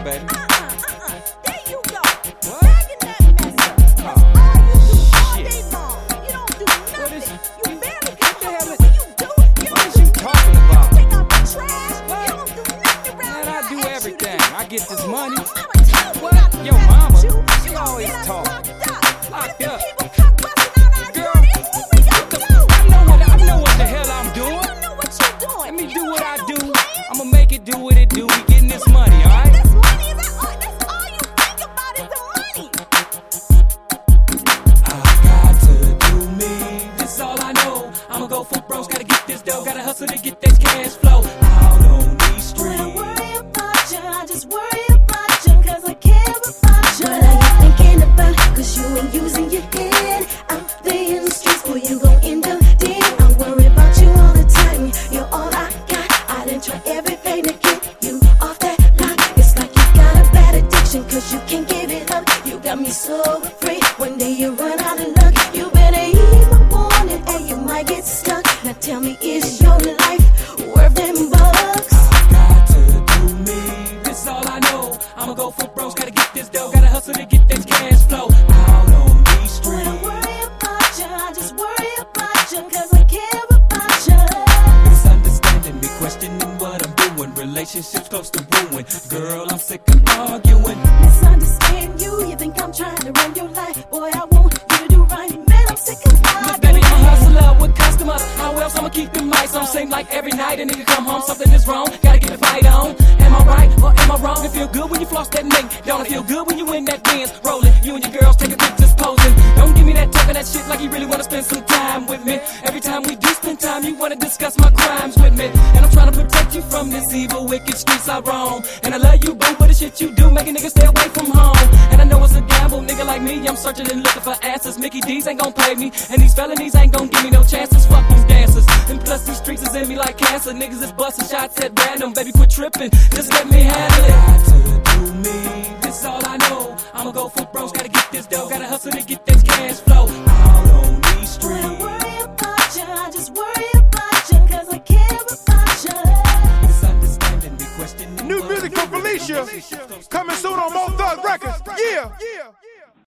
baby. There you go. What? Bagging that mess up. That's all you do all day long. You don't do nothing. You barely come home. When you do, you What don't is do you talking nothing. about? You take out the trash. What? You don't do nothing around Man, I here. do ask you to everything. do. I get this money. Mama told me What? not to Yo, mess mama, with you. she gonna always get us talk. locked up. What if the Locked up. people come busting out our Girl, door? Then what we gonna do? I know what the hell I'm doing. You know what you're doing. Let me You do don't what I have no do. plan. I'ma make it do what it do. We getting this money, alright? This money is that's all you think about is the money. I got to do me. This all I know. I'ma go for bros. Gotta get this dough. Gotta hustle to get this cash flow. Out on these When I streets. worry about you, I just worry about you, cause I care about you. What are you thinking about? Cause you ain't using your head. Out there in the streets, boy, you gon' end up dead. I worry about you all the time. You're all I got. I done try everything to get you off that line. It's like you got a bad addiction, cause you can't give it up. You got me so afraid. One day you run out of luck. You better heed my warning, or you might get stuck. Now tell me, is your life worth them bucks? I got to do me. This all I know. I'ma go for bros. Gotta get this dough. Gotta hustle to get this cash flow. Out on these When I streets. worry about you, I just worry about you, cause I care about you. Misunderstanding me, questioning what I'm doing. Relationships close to ruin. Girl, I'm sick of arguing. Misunderstand you, you think I'm trying to run your life. Boy, I want you to do right, man, I'm sick of Look, baby, I'm a hustler with customers. How else I'ma keep them mics on? Seem like every night a nigga come home, something is wrong. Gotta get the fight on. Am I right or am I wrong? It feel good when you floss that mink. Don't it feel good when you in that Benz rolling? You and your girls taking pictures posing. Don't give me that talking that shit like you really wanna spend some time with me. Every time we do spend time, you wanna discuss my crimes with me. And I'm trying to protect you from this evil, wicked streets I roam. And I love you, boo, for the shit you do, make a nigga stay away from home. And I know it's a gamble, nigga like me, I'm searching and looking for answers. Mickey D's ain't gon' pay me, and these felonies ain't gon' give me no chances. Fuck these dancers, and plus these streets is in me like cancer. Niggas is busting shots at random, baby, quit tripping, just let me handle it. Got to do me, this all I know. I'ma go for bros, gotta get this dough, gotta hustle to get this cash flow. Out on these When I streets. worry about you, I just worry about you, cause I care about you. Misunderstanding me, questioning New what music I'm from doing. Felicia. Coming soon on Mo Thug Records. Yeah.